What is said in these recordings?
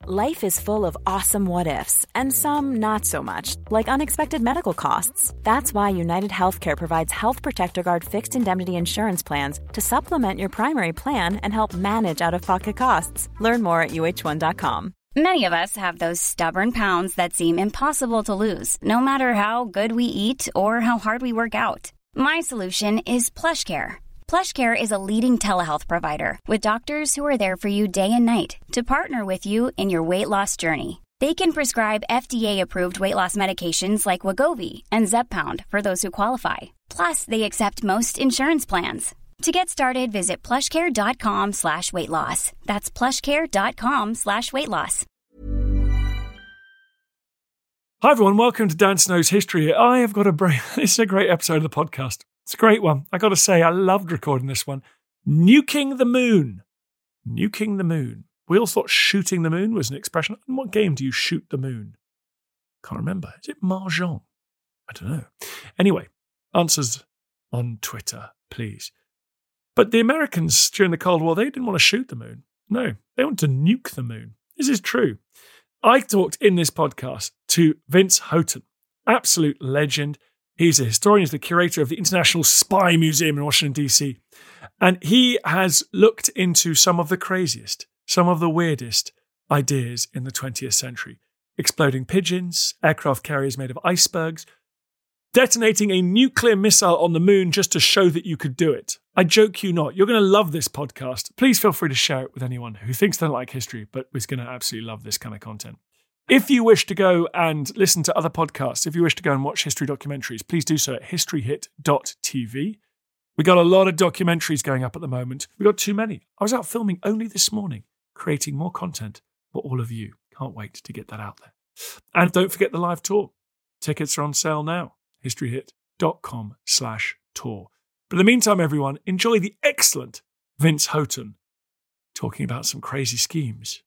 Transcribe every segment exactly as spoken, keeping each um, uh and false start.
Life is full of awesome what-ifs, and some not so much, like unexpected medical costs. That's why United Healthcare provides Health Protector Guard fixed indemnity insurance plans to supplement your primary plan and help manage out-of-pocket costs. Learn more at U H one dot com. Many of us have those stubborn pounds that seem impossible to lose, no matter how good we eat or how hard we work out. My solution is PlushCare. PlushCare is a leading telehealth provider with doctors who are there for you day and night to partner with you in your weight loss journey. They can prescribe F D A-approved weight loss medications like Wegovy and Zepbound for those who qualify. Plus, they accept most insurance plans. To get started, visit plushcare.com slash weight loss. That's plushcare.com slash weight loss. Hi everyone, welcome to Dan Snow's History. I have got a break. This is a great episode of the podcast. It's a great one. I got to say, I loved recording this one. Nuking the moon. Nuking the moon. We all thought shooting the moon was an expression. In what game do you shoot the moon? Can't remember. Is it Mahjong? I don't know. Anyway, answers on Twitter, please. But the Americans during the Cold War, they didn't want to shoot the moon. No, they wanted to nuke the moon. This is true. I talked in this podcast to Vince Houghton, absolute legend. He's a historian, he's the curator of the International Spy Museum in Washington, D C. And he has looked into some of the craziest, some of the weirdest ideas in the twentieth century. Exploding pigeons, aircraft carriers made of icebergs, detonating a nuclear missile on the moon just to show that you could do it. I joke you not. You're going to love this podcast. Please feel free to share it with anyone who thinks they don't like history, but is going to absolutely love this kind of content. If you wish to go and listen to other podcasts, if you wish to go and watch history documentaries, please do so at history hit dot t v. We got a lot of documentaries going up at the moment. We got too many. I was out filming only this morning, creating more content for all of you. Can't wait to get that out there. And don't forget the live tour. Tickets are on sale now. history hit dot com slash tour. But in the meantime, everyone, enjoy the excellent Vince Houghton talking about some crazy schemes.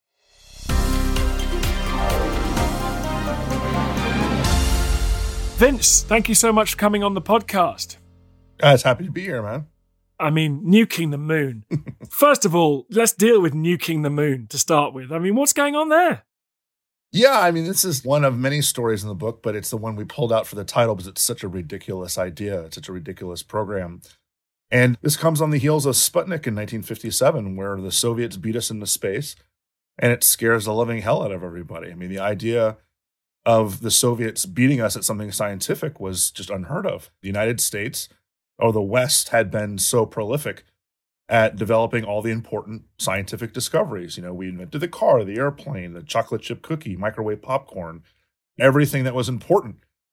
Vince, thank you so much for coming on the podcast. I was happy to be here, man. I mean, nuking the moon. First of all, let's deal with nuking the moon to start with. I mean, what's going on there? Yeah, I mean, this is one of many stories in the book, but it's the one we pulled out for the title because it's such a ridiculous idea. It's such a ridiculous program. And this comes on the heels of Sputnik in nineteen fifty-seven, where the Soviets beat us into space, and it scares the living hell out of everybody. I mean, the idea of the Soviets beating us at something scientific was just unheard of. The United States, or the West, had been so prolific at developing all the important scientific discoveries. You know, we invented the car, the airplane, the chocolate chip cookie, microwave popcorn, everything that was important.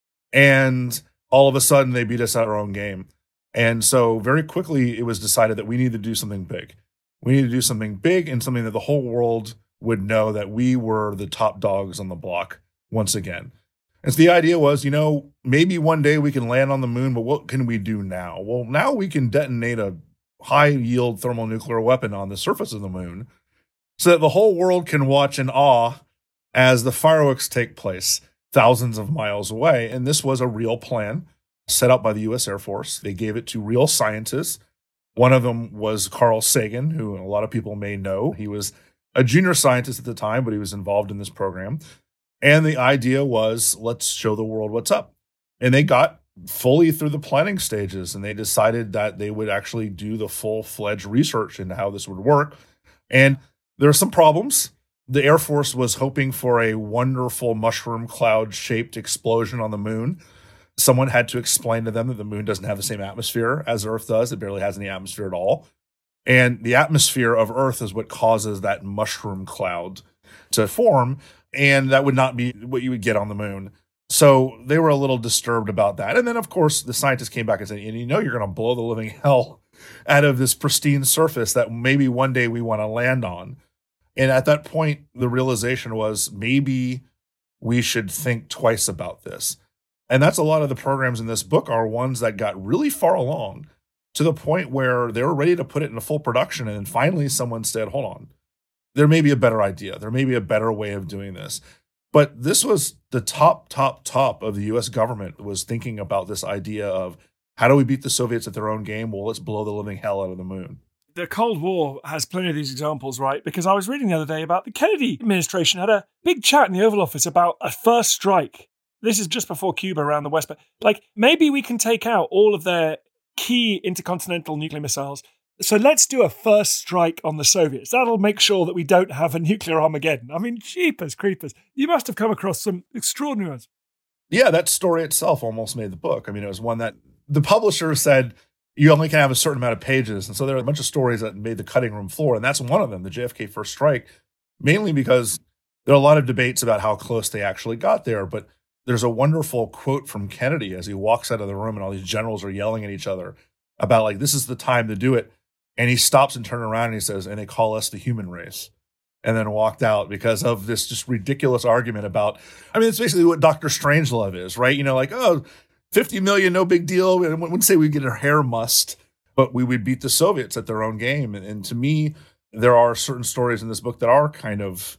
And all of a sudden, they beat us at our own game. And so very quickly, it was decided that we need to do something big. We need to do something big and something that the whole world would know that we were the top dogs on the block once again. And so the idea was, you know, maybe one day we can land on the moon, but what can we do now? Well, now we can detonate a high-yield thermonuclear weapon on the surface of the moon so that the whole world can watch in awe as the fireworks take place thousands of miles away. And this was a real plan set up by the U S Air Force. They gave it to real scientists. One of them was Carl Sagan, who a lot of people may know. He was a junior scientist at the time, but he was involved in this program. And the idea was, let's show the world what's up. And they got fully through the planning stages, and they decided that they would actually do the full-fledged research into how this would work. And there are some problems. The Air Force was hoping for a wonderful mushroom cloud-shaped explosion on the moon. Someone had to explain to them that the moon doesn't have the same atmosphere as Earth does. It barely has any atmosphere at all. And the atmosphere of Earth is what causes that mushroom cloud to form. And that would not be what you would get on the moon. So they were a little disturbed about that. And then, of course, the scientists came back and said, and you know, you're going to blow the living hell out of this pristine surface that maybe one day we want to land on. And at that point, the realization was maybe we should think twice about this. And that's a lot of the programs in this book are ones that got really far along to the point where they were ready to put it into full production. And then finally someone said, hold on, there may be a better idea. There may be a better way of doing this. But this was the top, top, top of the U S government was thinking about this idea of how do we beat the Soviets at their own game? Well, let's blow the living hell out of the moon. The Cold War has plenty of these examples, right? Because I was reading the other day about the Kennedy administration had a big chat in the Oval Office about a first strike. This is just before Cuba around the West. But like, maybe we can take out all of their key intercontinental nuclear missiles. So let's do a first strike on the Soviets. That'll make sure that we don't have a nuclear Armageddon. I mean, jeepers creepers. You must have come across some extraordinary ones. Yeah, that story itself almost made the book. I mean, it was one that the publisher said, you only can have a certain amount of pages. And so there are a bunch of stories that made the cutting room floor. And that's one of them, the J F K first strike, mainly because there are a lot of debates about how close they actually got there. But there's a wonderful quote from Kennedy as he walks out of the room and all these generals are yelling at each other about like, this is the time to do it. And he stops and turns around and he says, and they call us the human race. And then walked out because of this just ridiculous argument about, I mean, it's basically what Doctor Strangelove is, right? You know, like, oh, fifty million, no big deal. I wouldn't say we get our hair mussed, but we would beat the Soviets at their own game. And, and to me, there are certain stories in this book that are kind of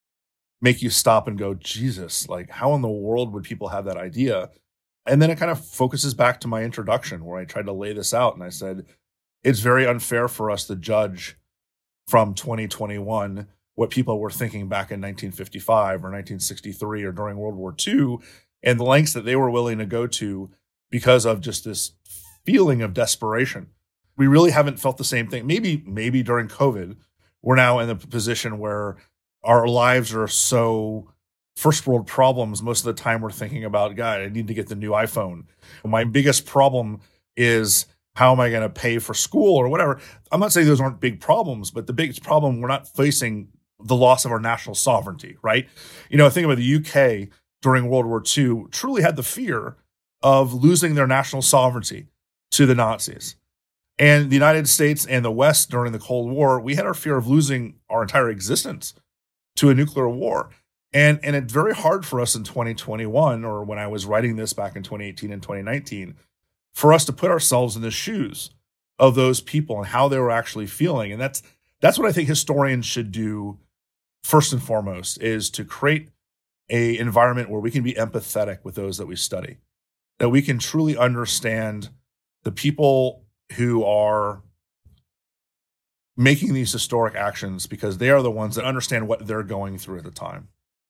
make you stop and go, Jesus, like how in the world would people have that idea? And then it kind of focuses back to my introduction where I tried to lay this out. And I said, it's very unfair for us to judge from twenty twenty-one what people were thinking back in nineteen fifty-five or nineteen sixty-three or during World War Two, and the lengths that they were willing to go to because of just this feeling of desperation. We really haven't felt the same thing. Maybe, maybe during COVID, we're now in a position where our lives are so first world problems. Most of the time we're thinking about, God, I need to get the new iPhone. My biggest problem is, how am I going to pay for school or whatever? I'm not saying those aren't big problems, but the biggest problem, we're not facing the loss of our national sovereignty, right? You know, think about the U K during World War Two truly had the fear of losing their national sovereignty to the Nazis. And the United States and the West during the Cold War, we had our fear of losing our entire existence to a nuclear war. And, and it's very hard for us in twenty twenty-one, or when I was writing this back in twenty eighteen and twenty nineteen, for us to put ourselves in the shoes of those people and how they were actually feeling. And that's that's what I think historians should do first and foremost, is to create a environment where we can be empathetic with those that we study, that we can truly understand the people who are making these historic actions, because they are the ones that understand what they're going through at the time.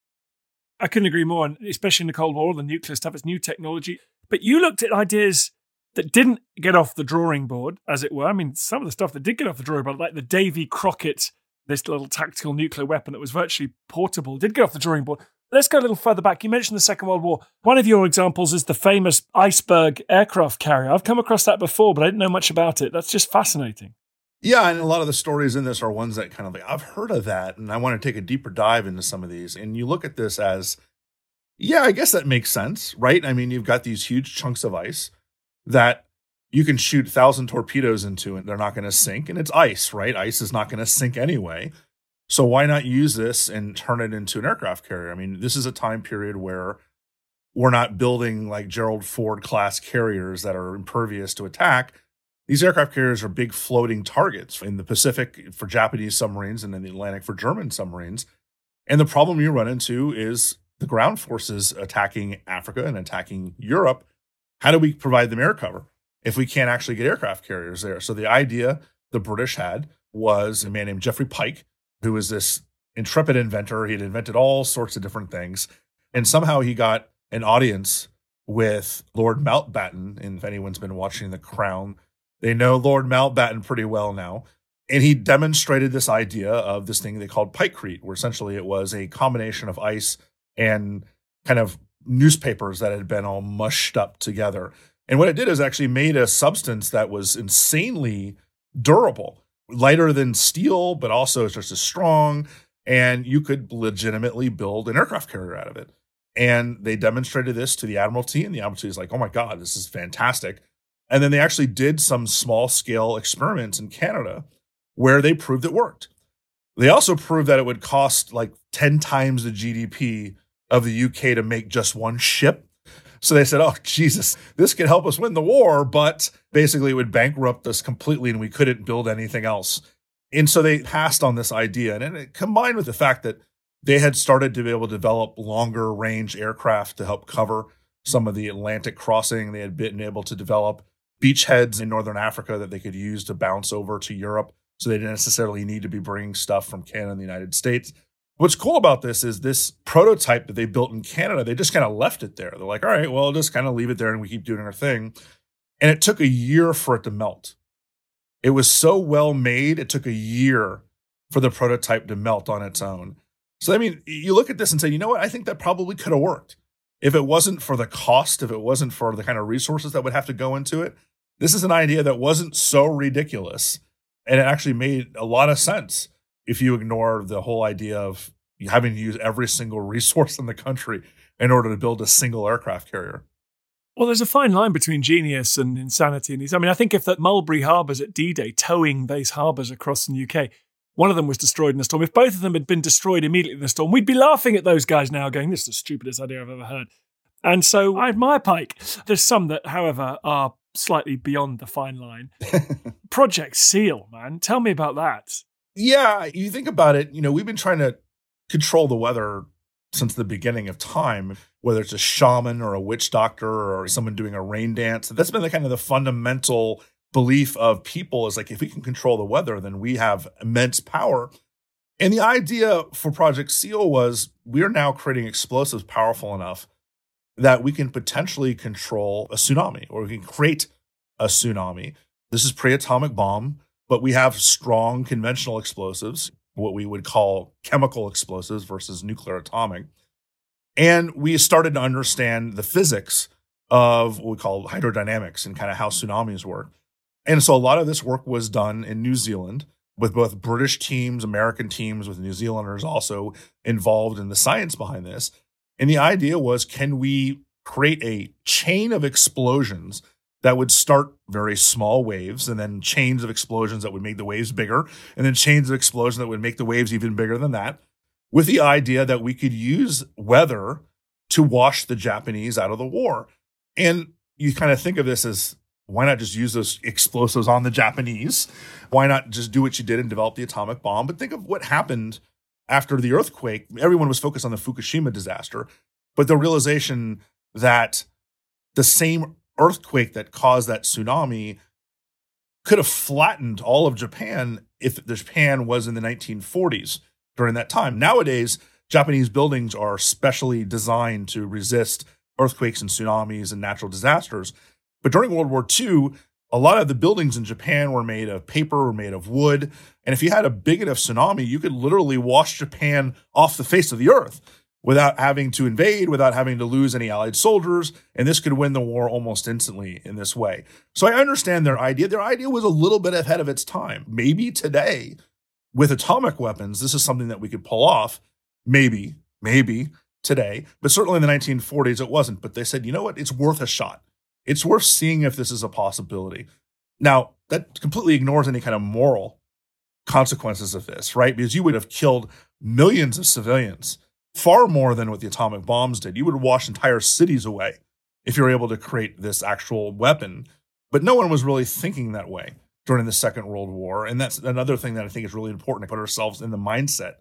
I couldn't agree more, and especially in the Cold War, the nuclear stuff, it's new technology. But you looked at ideas that didn't get off the drawing board, as it were. I mean, some of the stuff that did get off the drawing board, like the Davy Crockett, this little tactical nuclear weapon that was virtually portable, did get off the drawing board. Let's go a little further back. You mentioned the Second World War. One of your examples is the famous iceberg aircraft carrier. I've come across that before, but I didn't know much about it. That's just fascinating. Yeah, and a lot of the stories in this are ones that kind of like, I've heard of that, and I want to take a deeper dive into some of these. And you look at this as, yeah, I guess that makes sense, right? I mean, you've got these huge chunks of ice that you can shoot a thousand torpedoes into, and they're not going to sink. And it's ice, right? Ice is not going to sink anyway. So why not use this and turn it into an aircraft carrier? I mean, this is a time period where we're not building like Gerald Ford class carriers that are impervious to attack. These aircraft carriers are big floating targets in the Pacific for Japanese submarines and in the Atlantic for German submarines. And the problem you run into is the ground forces attacking Africa and attacking Europe. How do we provide them air cover if we can't actually get aircraft carriers there? So the idea the British had was a man named Geoffrey Pike, who was this intrepid inventor. He had invented all sorts of different things. And somehow he got an audience with Lord Mountbatten. And if anyone's been watching The Crown, they know Lord Mountbatten pretty well now. And he demonstrated this idea of this thing they called Pikecrete, where essentially it was a combination of ice and kind of newspapers that had been all mushed up together. And what it did is actually made a substance that was insanely durable, lighter than steel, but also just as strong. And you could legitimately build an aircraft carrier out of it. And they demonstrated this to the Admiralty, and the Admiralty is like, oh my God, this is fantastic. And then they actually did some small scale experiments in Canada where they proved it worked. They also proved that it would cost like ten times the G D P of the U K to make just one ship. So they said, oh, Jesus, this could help us win the war, but basically it would bankrupt us completely and we couldn't build anything else. And so they passed on this idea. And it combined with the fact that they had started to be able to develop longer range aircraft to help cover some of the Atlantic crossing. They had been able to develop beachheads in Northern Africa that they could use to bounce over to Europe. so they didn't necessarily need to be bringing stuff from Canada and the United States. What's cool about this is this prototype that they built in Canada, they just kind of left it there. They're like, all right, well, just kind of leave it there and we keep doing our thing. And it took a year for it to melt. It was so well made, it took a year for the prototype to melt on its own. So, I mean, you look at this and say, you know what? I think that probably could have worked. If it wasn't for the cost, if it wasn't for the kind of resources that would have to go into it, this is an idea that wasn't so ridiculous. And it actually made a lot of sense if you ignore the whole idea of having to use every single resource in the country in order to build a single aircraft carrier. Well, there's a fine line between genius and insanity. I mean, I think if that Mulberry Harbours at D-Day, towing these harbours across the U K, one of them was destroyed in a storm. If both of them had been destroyed immediately in the storm, we'd be laughing at those guys now going, this is the stupidest idea I've ever heard. And so I admire Pike. There's some that, however, are slightly beyond the fine line. Project SEAL, man. Tell me about that. Yeah, you think about it, you know, we've been trying to control the weather since the beginning of time, whether it's a shaman or a witch doctor or someone doing a rain dance. That's been the kind of the fundamental belief of people is like, if we can control the weather, then we have immense power. And the idea for Project SEAL was we are now creating explosives powerful enough that we can potentially control a tsunami, or we can create a tsunami. This is pre-atomic bomb, but we have strong conventional explosives, what we would call chemical explosives versus nuclear atomic. And we started to understand the physics of what we call hydrodynamics and kind of how tsunamis work. And so a lot of this work was done in New Zealand with both British teams, American teams, with New Zealanders also involved in the science behind this. And the idea was, can we create a chain of explosions that would start very small waves and then chains of explosions that would make the waves bigger and then chains of explosions that would make the waves even bigger than that, with the idea that we could use weather to wash the Japanese out of the war. And you kind of think of this as, why not just use those explosives on the Japanese? Why not just do what you did and develop the atomic bomb? But think of what happened after the earthquake. Everyone was focused on the Fukushima disaster, but the realization that the same earthquake that caused that tsunami could have flattened all of Japan if Japan was in the nineteen forties during that time. Nowadays, Japanese buildings are specially designed to resist earthquakes and tsunamis and natural disasters. But during World War Two, a lot of the buildings in Japan were made of paper, were made of wood. And if you had a big enough tsunami, you could literally wash Japan off the face of the earth without having to invade, without having to lose any Allied soldiers. And this could win the war almost instantly in this way. So I understand their idea. Their idea was a little bit ahead of its time. Maybe today, with atomic weapons, this is something that we could pull off. Maybe, maybe today. But certainly in the nineteen forties, it wasn't. But they said, you know what? It's worth a shot. It's worth seeing if this is a possibility. Now, that completely ignores any kind of moral consequences of this, right? Because you would have killed millions of civilians, far more than what the atomic bombs did. You would wash entire cities away if you're able to create this actual weapon. But no one was really thinking that way during the Second World War. And that's another thing that I think is really important, to put ourselves in the mindset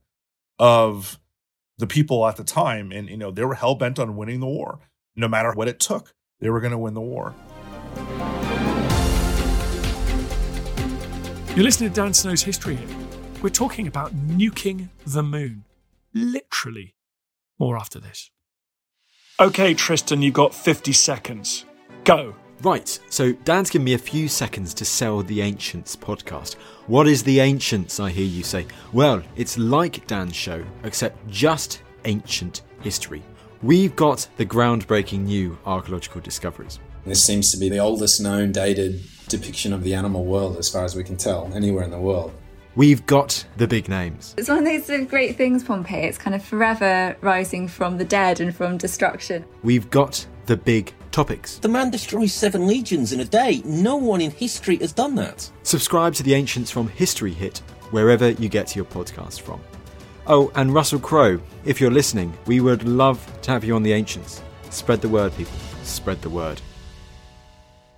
of the people at the time. And, you know, they were hell-bent on winning the war. No matter what it took, they were going to win the war. You're listening to Dan Snow's History Hit. We're talking about nuking the moon. Literally. More after this. Okay, Tristan, you've got fifty seconds. Go. Right, so Dan's given me a few seconds to sell the Ancients podcast. What is the Ancients, I hear you say? Well, it's like Dan's show, except just ancient history. We've got the groundbreaking new archaeological discoveries. This seems to be the oldest known dated depiction of the animal world, as far as we can tell, anywhere in the world. We've got the big names. It's one of those sort of great things, Pompeii. It's kind of forever rising from the dead and from destruction. We've got the big topics. The man destroys seven legions in a day. No one in history has done that. Subscribe to the Ancients from History Hit, wherever you get your podcast from. Oh, and Russell Crowe, if you're listening, we would love to have you on the Ancients. Spread the word, people. Spread the word.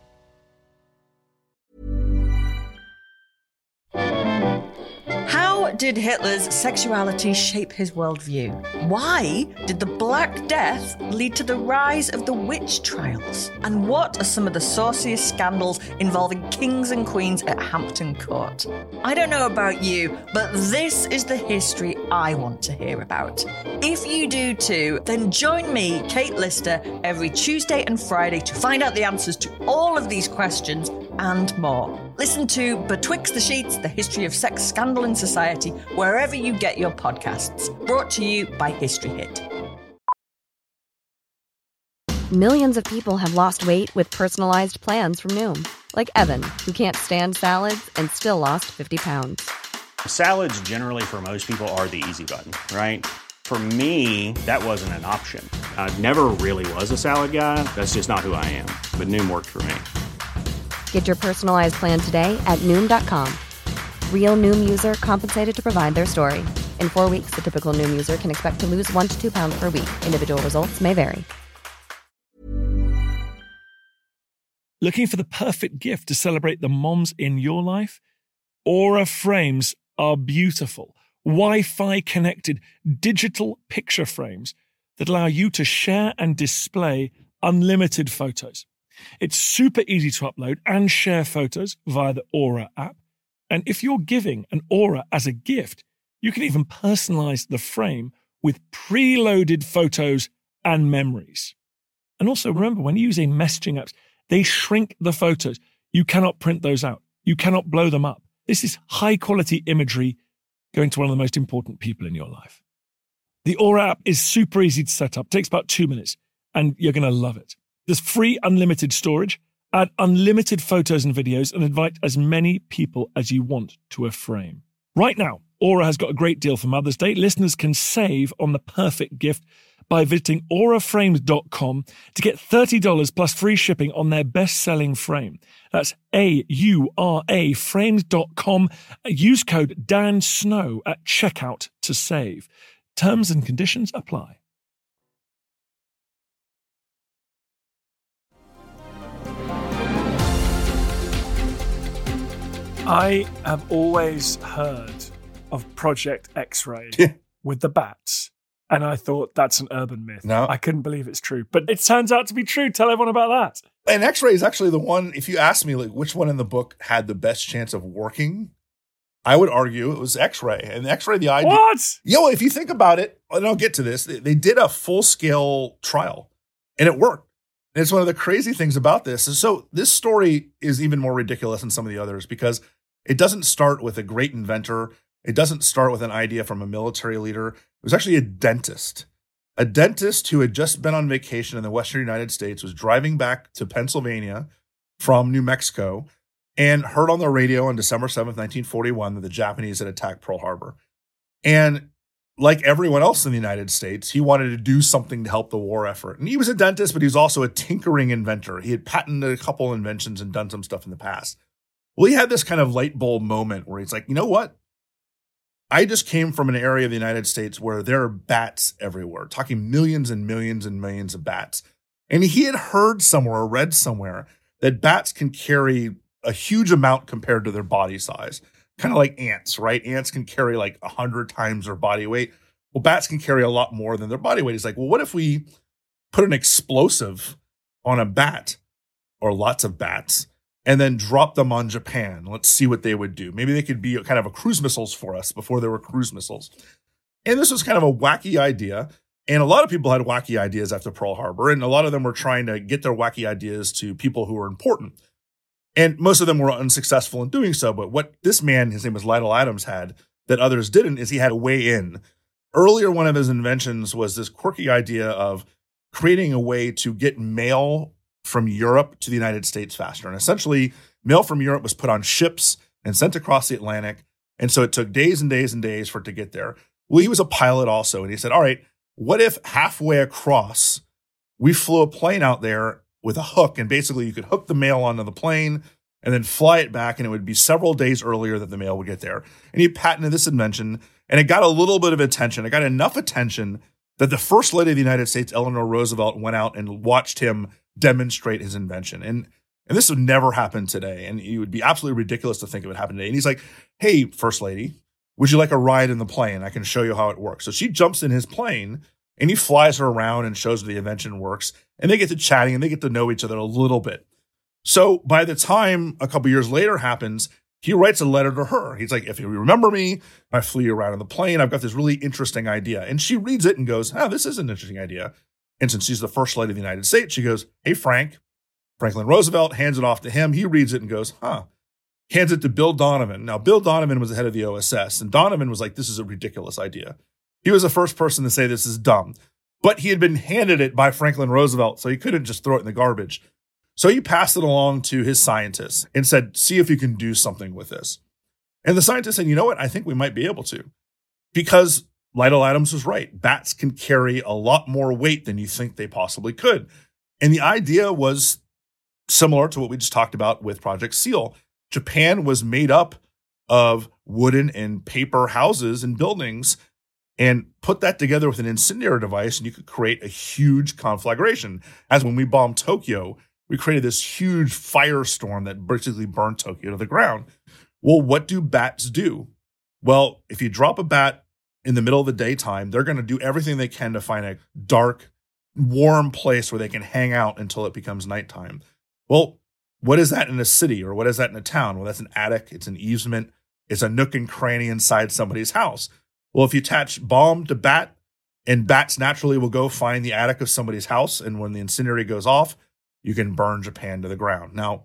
How did Hitler's sexuality shape his worldview? Why did the Black Death lead to the rise of the witch trials? And what are some of the sauciest scandals involving kings and queens at Hampton Court? I don't know about you, but this is the history I want to hear about. If you do too, then join me, Kate Lister, every Tuesday and Friday to find out the answers to all of these questions and more. Listen to Betwixt the Sheets, the history of sex, scandal and society, wherever you get your podcasts. Brought to you by History Hit. Millions of people have lost weight with personalized plans from Noom. Like Evan, who can't stand salads and still lost fifty pounds. Salads generally for most people are the easy button, right? For me, that wasn't an option. I never really was a salad guy. That's just not who I am. But Noom worked for me. Get your personalized plan today at Noom dot com. Real Noom user compensated to provide their story. In four weeks, the typical Noom user can expect to lose one to two pounds per week. Individual results may vary. Looking for the perfect gift to celebrate the moms in your life? Aura frames are beautiful, Wi-Fi connected digital picture frames that allow you to share and display unlimited photos. It's super easy to upload and share photos via the Aura app. And if you're giving an Aura as a gift, you can even personalize the frame with preloaded photos and memories. And also remember, when you're using messaging apps, they shrink the photos. You cannot print those out. You cannot blow them up. This is high quality imagery going to one of the most important people in your life. The Aura app is super easy to set up. It takes about two minutes and you're going to love it. There's free unlimited storage, add unlimited photos and videos, and invite as many people as you want to a frame. Right now, Aura has got a great deal for Mother's Day. Listeners can save on the perfect gift by visiting aura frames dot com to get thirty dollars plus free shipping on their best-selling frame. That's A U R A frames dot com. Use code Dan Snow at checkout to save. Terms and conditions apply. I have always heard of Project X-Ray with the bats, and I thought that's an urban myth. No. I couldn't believe it's true, but it turns out to be true. Tell everyone about that. And X-Ray is actually the one, if you ask me like which one in the book had the best chance of working, I would argue it was X-Ray. And X-Ray, the idea... What? Yo, if you think about it, and I'll get to this, they, they did a full-scale trial, and it worked. And it's one of the crazy things about this. And so this story is even more ridiculous than some of the others because it doesn't start with a great inventor. It doesn't start with an idea from a military leader. It was actually a dentist. A dentist who had just been on vacation in the Western United States was driving back to Pennsylvania from New Mexico and heard on the radio on December seventh, nineteen forty-one, that the Japanese had attacked Pearl Harbor. And like everyone else in the United States, he wanted to do something to help the war effort. And he was a dentist, but he was also a tinkering inventor. He had patented a couple inventions and done some stuff in the past. Well, he had this kind of light bulb moment where he's like, you know what? I just came from an area of the United States where there are bats everywhere, talking millions and millions and millions of bats. And he had heard somewhere or read somewhere that bats can carry a huge amount compared to their body size. Kind of like ants, right? Ants can carry like a hundred times their body weight. Well, bats can carry a lot more than their body weight. He's like, well, what if we put an explosive on a bat or lots of bats and then drop them on Japan? Let's see what they would do. Maybe they could be kind of a cruise missiles for us before there were cruise missiles. And this was kind of a wacky idea. And a lot of people had wacky ideas after Pearl Harbor. And a lot of them were trying to get their wacky ideas to people who were important. And most of them were unsuccessful in doing so. But what this man, his name was Lytle Adams, had that others didn't is he had a way in. Earlier, one of his inventions was this quirky idea of creating a way to get mail from Europe to the United States faster. And essentially, mail from Europe was put on ships and sent across the Atlantic. And so it took days and days and days for it to get there. Well, he was a pilot also. And he said, all right, what if halfway across, we flew a plane out there with a hook, and basically you could hook the mail onto the plane and then fly it back, and it would be several days earlier that the mail would get there. And he patented this invention, and it got a little bit of attention. It got enough attention that the First Lady of the United States, Eleanor Roosevelt, went out and watched him demonstrate his invention. And, and this would never happen today, and it would be absolutely ridiculous to think of it happening today. And he's like, hey, First Lady, would you like a ride in the plane? I can show you how it works. So she jumps in his plane and he flies her around and shows her the invention works. And they get to chatting and they get to know each other a little bit. So by the time a couple years later happens, he writes a letter to her. He's like, if you remember me, I flew you around in the plane. I've got this really interesting idea. And she reads it and goes, oh, this is an interesting idea. And since she's the first lady of the United States, she goes, hey, Frank. Franklin Roosevelt hands it off to him. He reads it and goes, huh. Hands it to Bill Donovan. Now, Bill Donovan was the head of the O S S. And Donovan was like, this is a ridiculous idea. He was the first person to say this is dumb. But he had been handed it by Franklin Roosevelt, so he couldn't just throw it in the garbage. So he passed it along to his scientists and said, see if you can do something with this. And the scientist said, you know what? I think we might be able to. Because Lytle Adams was right. Bats can carry a lot more weight than you think they possibly could. And the idea was similar to what we just talked about with Project SEAL. Japan was made up of wooden and paper houses and buildings, and put that together with an incendiary device, and you could create a huge conflagration. As when we bombed Tokyo, we created this huge firestorm that basically burned Tokyo to the ground. Well, what do bats do? Well, if you drop a bat in the middle of the daytime, they're going to do everything they can to find a dark, warm place where they can hang out until it becomes nighttime. Well, what is that in a city, or what is that in a town? Well, that's an attic. It's an easement. It's a nook and cranny inside somebody's house. Well, if you attach bomb to bat, and bats naturally will go find the attic of somebody's house, and when the incendiary goes off, you can burn Japan to the ground. Now,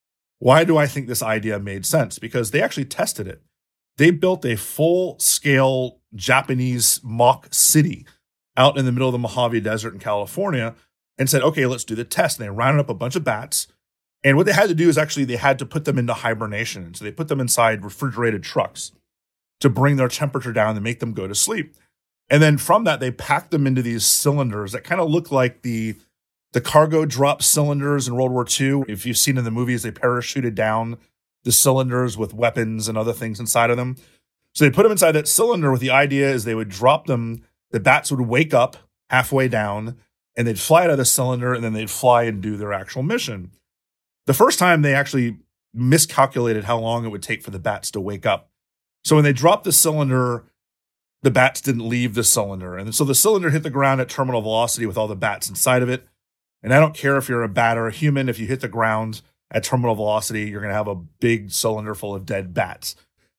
why do I think this idea made sense? Because they actually tested it. They built a full-scale Japanese mock city out in the middle of the Mojave Desert in California and said, okay, let's do the test. And they rounded up a bunch of bats. And what they had to do is actually they had to put them into hibernation. So they put them inside refrigerated trucks to bring their temperature down and make them go to sleep. And then from that, they packed them into these cylinders that kind of look like the, the cargo drop cylinders in World War Two. If you've seen in the movies, they parachuted down the cylinders with weapons and other things inside of them. So they put them inside that cylinder with the idea is they would drop them, the bats would wake up halfway down, and they'd fly out of the cylinder, and then they'd fly and do their actual mission. The first time, they actually miscalculated how long it would take for the bats to wake up. So when they dropped the cylinder, the bats didn't leave the cylinder. And so the cylinder hit the ground at terminal velocity with all the bats inside of it. And I don't care if you're a bat or a human, if you hit the ground at terminal velocity, you're going to have a big cylinder full of dead bats.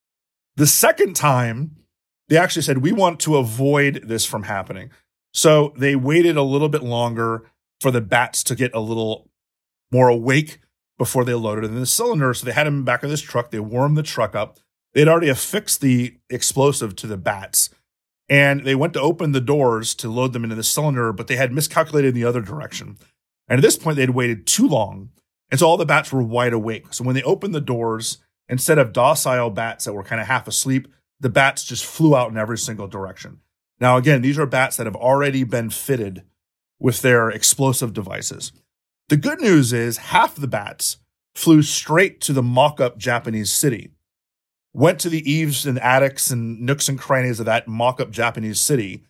The second time, they actually said, we want to avoid this from happening. So they waited a little bit longer for the bats to get a little more awake before they loaded in the cylinder. So they had them in the back of this truck. They warmed the truck up. They'd already affixed the explosive to the bats. And they went to open the doors to load them into the cylinder, but they had miscalculated in the other direction. And at this point, they'd waited too long. And so all the bats were wide awake. So when they opened the doors, instead of docile bats that were kind of half asleep, the bats just flew out in every single direction. Now, again, these are bats that have already been fitted with their explosive devices. The good news is half the bats flew straight to the mock-up Japanese city, went to the eaves and attics and nooks and crannies of that mock-up Japanese city,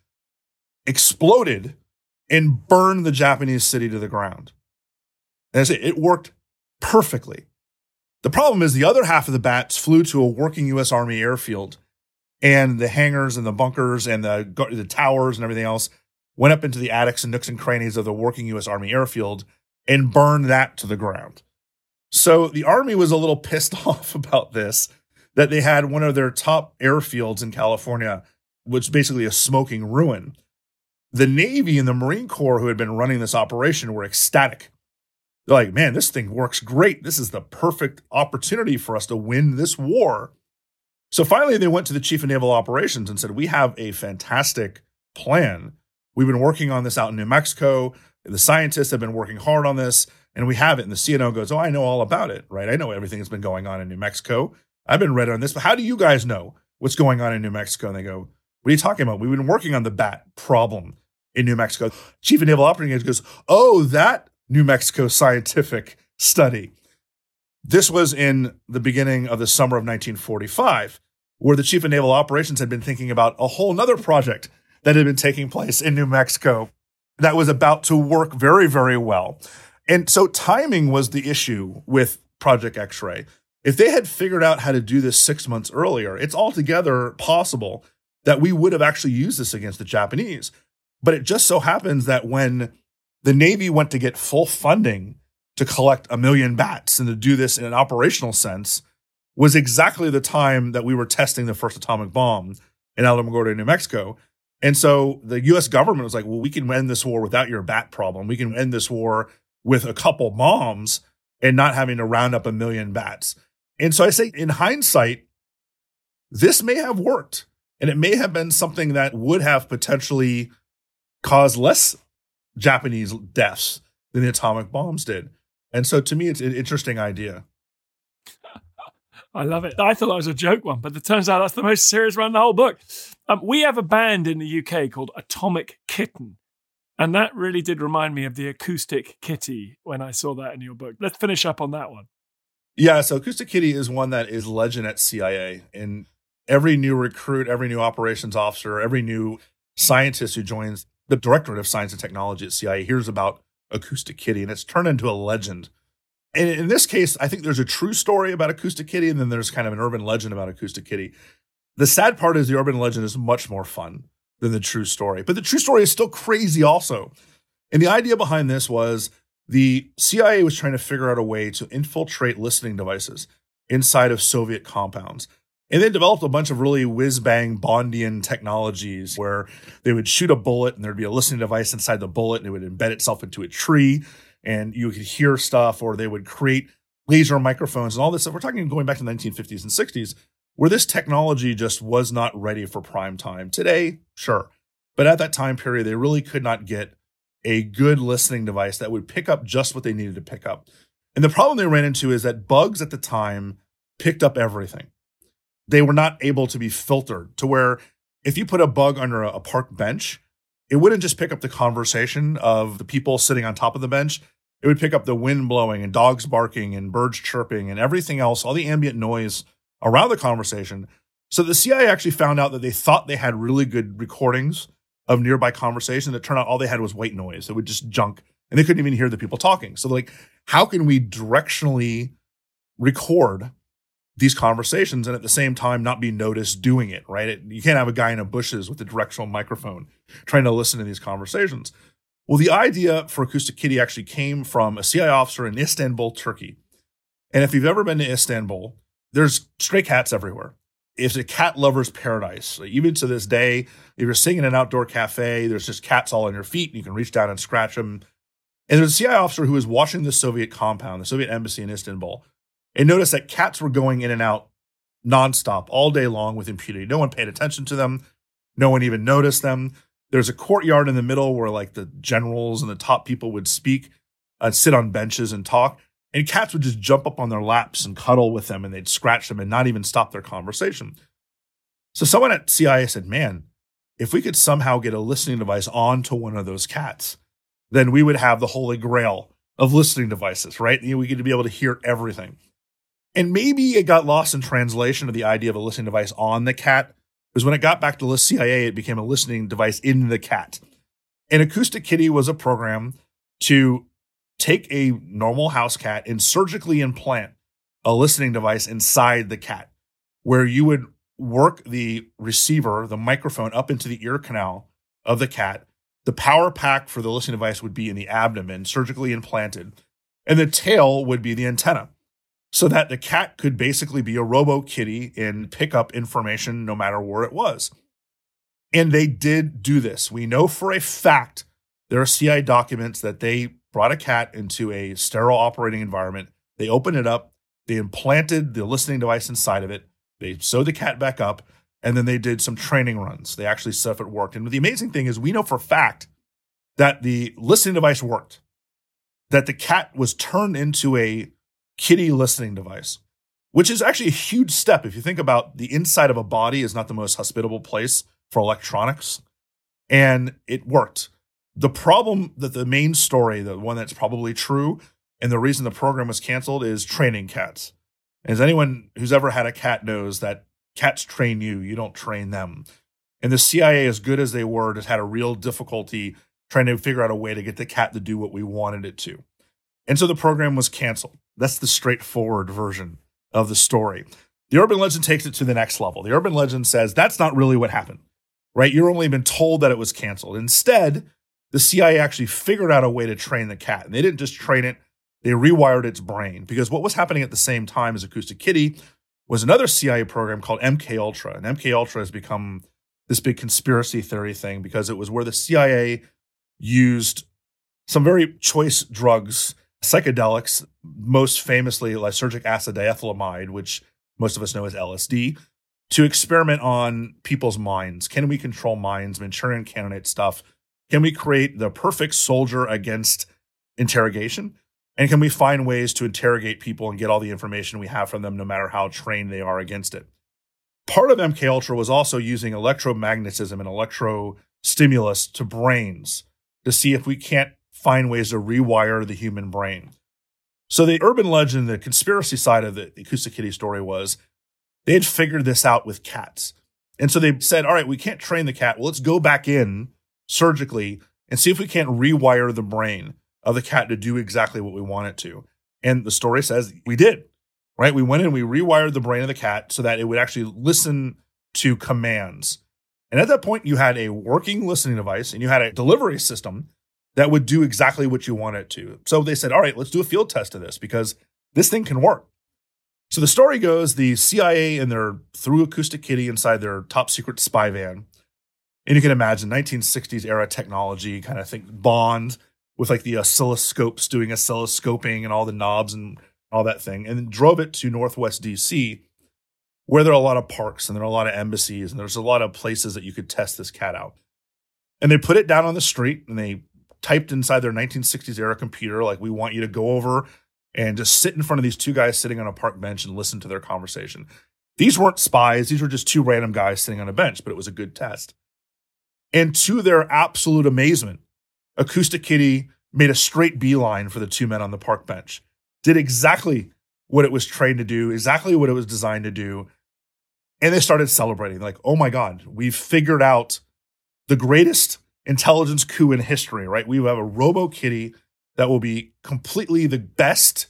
exploded, and burned the Japanese city to the ground. And I say it worked perfectly. The problem is the other half of the bats flew to a working U S Army airfield, and the hangars and the bunkers and the, the towers and everything else went up into the attics and nooks and crannies of the working U S Army airfield and burned that to the ground. So the Army was a little pissed off about this, that they had one of their top airfields in California, which is basically a smoking ruin. The Navy and the Marine Corps who had been running this operation were ecstatic. They're like, man, this thing works great. This is the perfect opportunity for us to win this war. So finally, they went to the Chief of Naval Operations and said, we have a fantastic plan. We've been working on this out in New Mexico. The scientists have been working hard on this, and we have it. And the C N O goes, oh, I know all about it, right? I know everything that's been going on in New Mexico. I've been read on this, but how do you guys know what's going on in New Mexico? And they go, what are you talking about? We've been working on the bat problem in New Mexico. Chief of Naval Operations goes, oh, that New Mexico scientific study. This was in the beginning of the summer of nineteen forty-five, where the Chief of Naval Operations had been thinking about a whole nother project that had been taking place in New Mexico that was about to work very, very well. And so timing was the issue with Project X-Ray. If they had figured out how to do this six months earlier, it's altogether possible that we would have actually used this against the Japanese. But it just so happens that when the Navy went to get full funding to collect a million bats and to do this in an operational sense, was exactly the time that we were testing the first atomic bomb in Alamogordo, New Mexico. And so the U S government was like, well, we can end this war without your bat problem. We can end this war with a couple bombs and not having to round up a million bats. And so I say, in hindsight, this may have worked. And it may have been something that would have potentially caused less Japanese deaths than the atomic bombs did. And so to me, it's an interesting idea. I love it. I thought that was a joke one, but it turns out that's the most serious one in the whole book. Um, we have a band in the U K called Atomic Kitten. And that really did remind me of the Acoustic Kitty when I saw that in your book. Let's finish up on that one. Yeah, so Acoustic Kitty is one that is legend at C I A. And every new recruit, every new operations officer, every new scientist who joins the Directorate of Science and Technology at C I A hears about Acoustic Kitty, and it's turned into a legend. And in this case, I think there's a true story about Acoustic Kitty, and then there's kind of an urban legend about Acoustic Kitty. The sad part is the urban legend is much more fun than the true story. But the true story is still crazy also. And the idea behind this was the C I A was trying to figure out a way to infiltrate listening devices inside of Soviet compounds. And they developed a bunch of really whiz-bang Bondian technologies where they would shoot a bullet and there'd be a listening device inside the bullet and it would embed itself into a tree and you could hear stuff, or they would create laser microphones and all this stuff. We're talking going back to the nineteen fifties and sixties, where this technology just was not ready for prime time. Today, sure. But at that time period, they really could not get a good listening device that would pick up just what they needed to pick up. And the problem they ran into is that bugs at the time picked up everything. They were not able to be filtered to where if you put a bug under a, a park bench, it wouldn't just pick up the conversation of the people sitting on top of the bench. It would pick up the wind blowing and dogs barking and birds chirping and everything else, all the ambient noise around the conversation. So the C I A actually found out that they thought they had really good recordings of nearby conversation. That turned out all they had was white noise. It would just junk and they couldn't even hear the people talking. So like, how can we directionally record these conversations and at the same time not be noticed doing it, right? It, you can't have a guy in the bushes with a directional microphone trying to listen to these conversations. Well, the idea for Acoustic Kitty actually came from a C I A officer in Istanbul, Turkey. And if you've ever been to Istanbul, there's stray cats everywhere. It's a cat lover's paradise. Even to this day, if you're sitting in an outdoor cafe, there's just cats all on your feet and you can reach down and scratch them. And there's a C I A officer who was watching the Soviet compound, the Soviet embassy in Istanbul, and noticed that cats were going in and out nonstop all day long with impunity. No one paid attention to them. No one even noticed them. There's a courtyard in the middle where like the generals and the top people would speak, uh, sit on benches and talk. And cats would just jump up on their laps and cuddle with them and they'd scratch them and not even stop their conversation. So someone at C I A said, man, if we could somehow get a listening device onto one of those cats, then we would have the holy grail of listening devices, right? You know, we could be able to hear everything. And maybe it got lost in translation of the idea of a listening device on the cat, because when it got back to the C I A, it became a listening device in the cat. And Acoustic Kitty was a program to take a normal house cat and surgically implant a listening device inside the cat, where you would work the receiver, the microphone, up into the ear canal of the cat. The power pack for the listening device would be in the abdomen, surgically implanted, and the tail would be the antenna, so that the cat could basically be a robo kitty and pick up information no matter where it was. And they did do this. We know for a fact there are C I A documents that they brought a cat into a sterile operating environment. They opened it up. They implanted the listening device inside of it. They sewed the cat back up. And then they did some training runs. They actually saw if it worked. And the amazing thing is we know for a fact that the listening device worked, that the cat was turned into a kitty listening device, which is actually a huge step. If you think about the inside of a body is not the most hospitable place for electronics. And it worked. The problem that the main story, the one that's probably true, and the reason the program was canceled is training cats. As anyone who's ever had a cat knows that cats train you, you don't train them. And the C I A, as good as they were, just had a real difficulty trying to figure out a way to get the cat to do what we wanted it to. And so the program was canceled. That's the straightforward version of the story. The urban legend takes it to the next level. The urban legend says that's not really what happened, right? You've only been told that it was canceled. Instead, the C I A actually figured out a way to train the cat. And they didn't just train it, they rewired its brain. Because what was happening at the same time as Acoustic Kitty was another C I A program called M K Ultra. And M K Ultra has become this big conspiracy theory thing because it was where the C I A used some very choice drugs, psychedelics, most famously lysergic acid diethylamide, which most of us know as L S D, to experiment on people's minds. Can we control minds, Manchurian candidate stuff? Can we create the perfect soldier against interrogation? And can we find ways to interrogate people and get all the information we have from them, no matter how trained they are against it? Part of M K Ultra was also using electromagnetism and electrostimulus to brains to see if we can't find ways to rewire the human brain. So the urban legend, the conspiracy side of the Acoustic Kitty story was they had figured this out with cats. And so they said, all right, we can't train the cat. Well, let's go back in surgically and see if we can't rewire the brain of the cat to do exactly what we want it to. And the story says we did, right? We went in, we rewired the brain of the cat so that it would actually listen to commands. And at that point, you had a working listening device and you had a delivery system that would do exactly what you want it to. So they said, all right, let's do a field test of this because this thing can work. So the story goes, the C I A and their threw Acoustic Kitty inside their top secret spy van. And you can imagine nineteen sixties era technology, kind of think Bond with like the oscilloscopes doing oscilloscoping and all the knobs and all that thing. And then drove it to Northwest D C, where there are a lot of parks and there are a lot of embassies and there's a lot of places that you could test this cat out. And they put it down on the street and they typed inside their nineteen sixties era computer, like, we want you to go over and just sit in front of these two guys sitting on a park bench and listen to their conversation. These weren't spies. These were just two random guys sitting on a bench, but it was a good test. And to their absolute amazement, Acoustic Kitty made a straight beeline for the two men on the park bench, did exactly what it was trained to do, exactly what it was designed to do. And they started celebrating, like, oh my God, we've figured out the greatest intelligence coup in history, right? We have a Robo Kitty that will be completely the best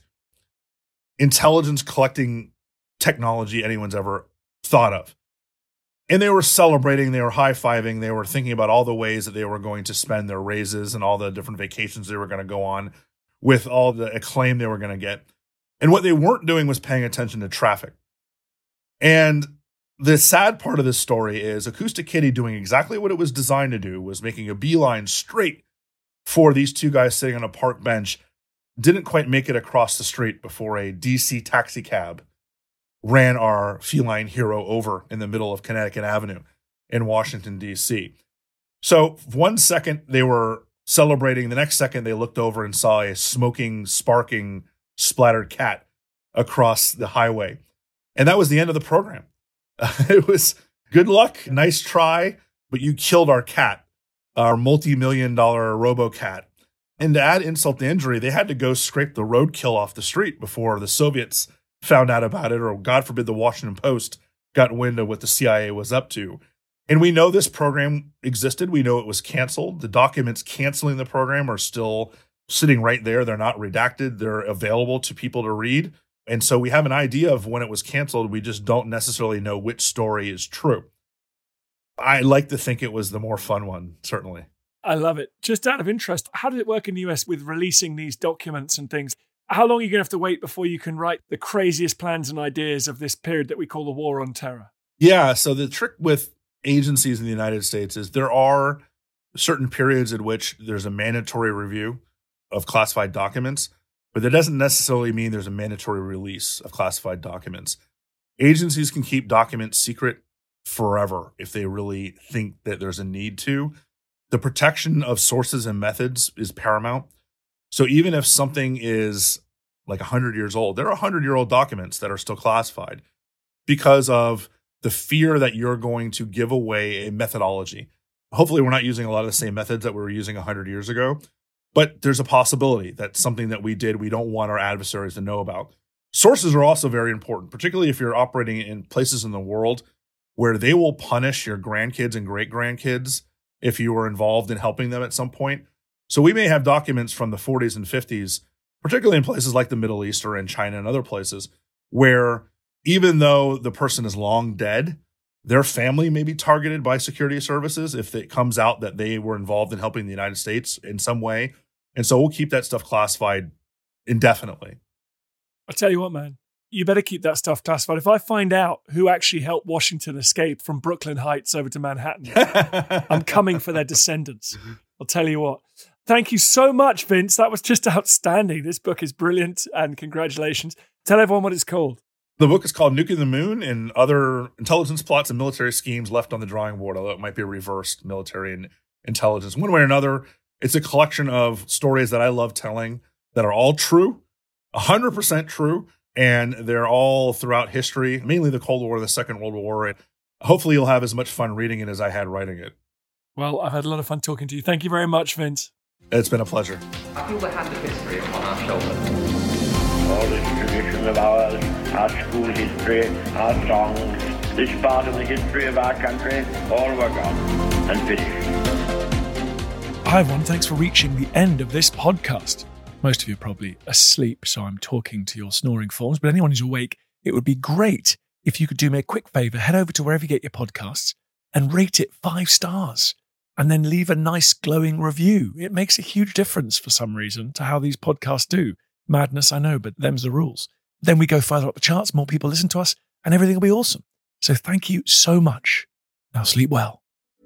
intelligence collecting technology anyone's ever thought of. And they were celebrating, they were high-fiving, they were thinking about all the ways that they were going to spend their raises and all the different vacations they were going to go on with all the acclaim they were going to get. And what they weren't doing was paying attention to traffic. And the sad part of this story is Acoustic Kitty doing exactly what it was designed to do, was making a beeline straight for these two guys sitting on a park bench, didn't quite make it across the street before a D C taxi cab ran our feline hero over in the middle of Connecticut Avenue in Washington, D C. So one second they were celebrating, the next second they looked over and saw a smoking, sparking, splattered cat across the highway. And that was the end of the program. It was good luck, nice try, but you killed our cat, our multi-million dollar RoboCat. And to add insult to injury, they had to go scrape the roadkill off the street before the Soviets found out about it, or God forbid the Washington Post got wind of what the C I A was up to. And we know this program existed. We know it was canceled. The documents canceling the program are still sitting right there. They're not redacted. They're available to people to read. And so we have an idea of when it was canceled. We just don't necessarily know which story is true. I like to think it was the more fun one, certainly. I love it. Just out of interest, how did it work in the U S with releasing these documents and things? How long are you going to have to wait before you can write the craziest plans and ideas of this period that we call the War on Terror? Yeah, so the trick with agencies in the United States is there are certain periods in which there's a mandatory review of classified documents, but that doesn't necessarily mean there's a mandatory release of classified documents. Agencies can keep documents secret forever if they really think that there's a need to. The protection of sources and methods is paramount. So even if something is like one hundred years old, there are one hundred-year-old documents that are still classified because of the fear that you're going to give away a methodology. Hopefully we're not using a lot of the same methods that we were using one hundred years ago, but there's a possibility that something that we did we don't want our adversaries to know about. Sources are also very important, particularly if you're operating in places in the world where they will punish your grandkids and great-grandkids if you were involved in helping them at some point. So we may have documents from the forties and fifties, particularly in places like the Middle East or in China and other places, where even though the person is long dead, their family may be targeted by security services if it comes out that they were involved in helping the United States in some way. And so we'll keep that stuff classified indefinitely. I'll tell you what, man, you better keep that stuff classified. If I find out who actually helped Washington escape from Brooklyn Heights over to Manhattan, I'm coming for their descendants. I'll tell you what. Thank you so much, Vince. That was just outstanding. This book is brilliant, and congratulations. Tell everyone what it's called. The book is called Nuking the Moon and Other Intelligence Plots and Military Schemes Left on the Drawing Board, although it might be reversed military and intelligence. One way or another, it's a collection of stories that I love telling that are all true, one hundred percent true, and they're all throughout history, mainly the Cold War, the Second World War. And hopefully you'll have as much fun reading it as I had writing it. Well, I've had a lot of fun talking to you. Thank you very much, Vince. It's been a pleasure. I feel the hand of history upon our shoulders. All this tradition of ours, our school history, our songs, this part of the history of our country, all were gone and finished. Hi everyone, thanks for reaching the end of this podcast. Most of you are probably asleep, so I'm talking to your snoring forms, but anyone who's awake, it would be great if you could do me a quick favour, head over to wherever you get your podcasts and rate it five stars. And then leave a nice glowing review. It makes a huge difference for some reason to how these podcasts do. Madness, I know, but them's the rules. Then we go further up the charts, more people listen to us, and everything will be awesome. So thank you so much. Now sleep well.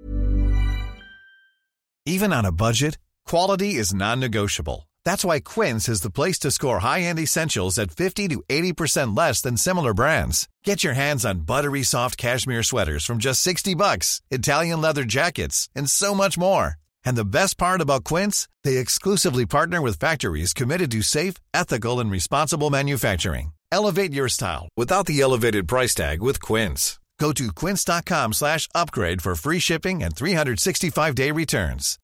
Even on a budget, quality is non-negotiable. That's why Quince is the place to score high-end essentials at fifty to eighty percent less than similar brands. Get your hands on buttery soft cashmere sweaters from just sixty bucks, Italian leather jackets, and so much more. And the best part about Quince, they exclusively partner with factories committed to safe, ethical, and responsible manufacturing. Elevate your style without the elevated price tag with Quince. Go to quince.com slash upgrade for free shipping and three sixty-five day returns.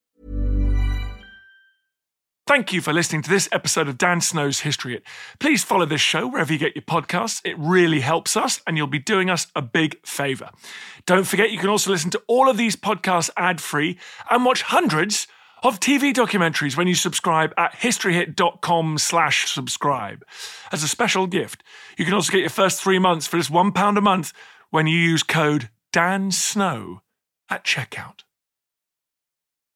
Thank you for listening to this episode of Dan Snow's History Hit. Please follow this show wherever you get your podcasts. It really helps us, and you'll be doing us a big favour. Don't forget, you can also listen to all of these podcasts ad-free and watch hundreds of T V documentaries when you subscribe at historyhit.com slash subscribe. As a special gift, you can also get your first three months for just one pound a month when you use code DANSNOW at checkout.